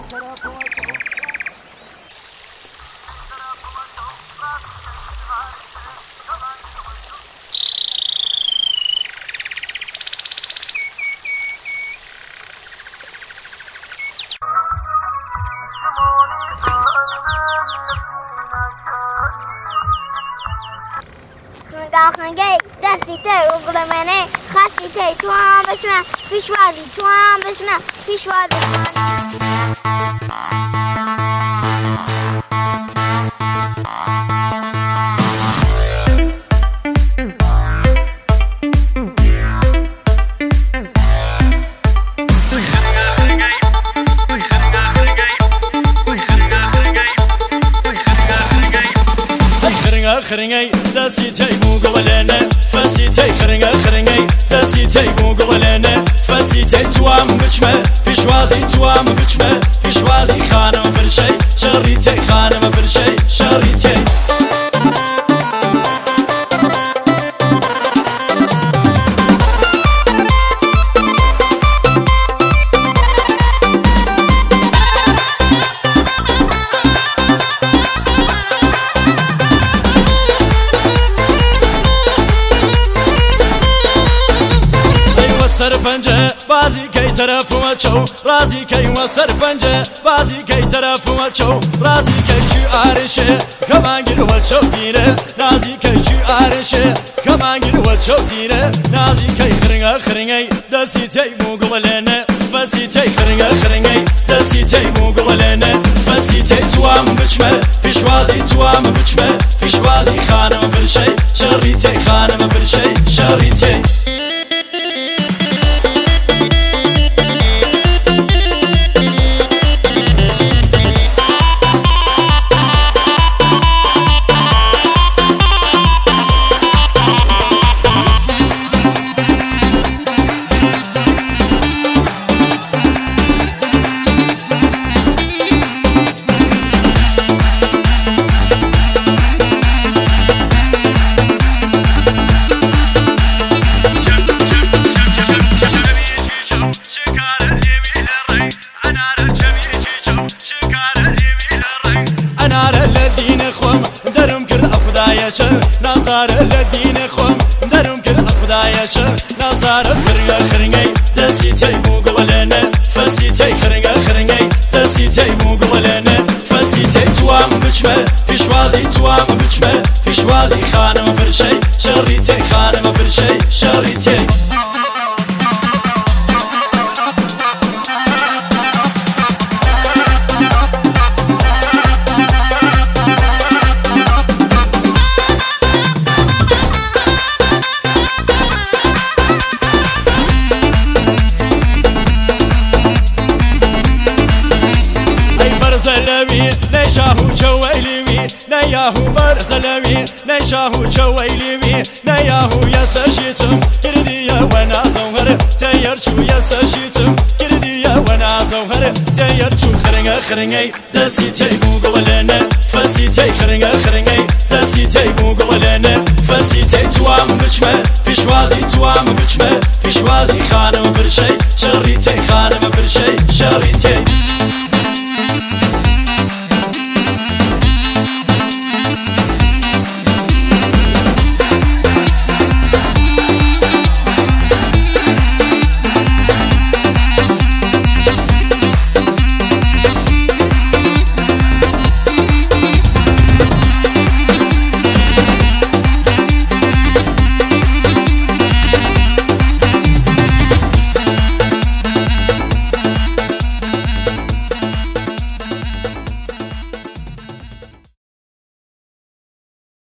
داخنگی دستی تی و گلمنه خستی تی تو هم بشمه پیشوازی تو هم بشمه پیشوازی خرنگي دسي تي مقولنا فسي تي خرنگي دسي تي مقولنا فسي تي توام بچمه پیشوازی توام بچمه پیشوازی خانم برشي شري تي خانم برشي شري تي سرپنجه بازی کی طرف و چو رازی کی و سرپنجه بازی کی طرف و چو رازی کی چی آرشه کمانگیر و چو تیره نازی کی چی آرشه کمانگیر و چو تیره نازی کی خرنگی دستی تی مقولنا فسی تی خرنگی دستی تی مقولنا فسی تی توام بچمه پیشوازی توام بچمه پیشوازی خانم برشی شری تی خانم برشی شری تی نصار الدين خوم درم كر أخدايا شر نصار خرنگي دسي تي مقولنا فسي تي خرنگي دسي تي مقولنا فسي تي توام بچمه پیشوازی توام بچمه پیشوازی خانم برشي شري تي خانم برشي شري تي برزلوي نشاهو جويلوي نياهو برزلوي نشاهو جويلوي نياهو يسشيتم كرديا وانا زوهر تيرشو يسشيتم كرديا وانا زوهر تيرشو خرنگي دسي تي مقولنا فسي تي خرنگي دسي تي مقولنا فسي تي توام بچمه پیشوازی توام بچمه پیشوازی خانم برشي شري تي خانم برشي شري تي